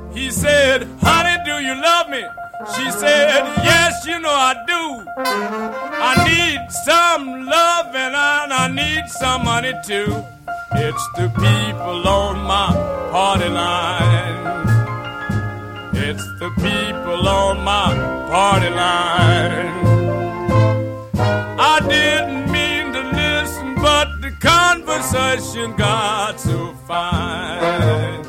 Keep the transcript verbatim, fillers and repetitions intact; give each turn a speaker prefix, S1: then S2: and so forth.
S1: He said, honey, do you love me? She said, yes, you know I do. I need some love and I, I need some money too. It's the people on my party line. It's the people on my party line. I didn't mean to listen, but the conversation got so fine.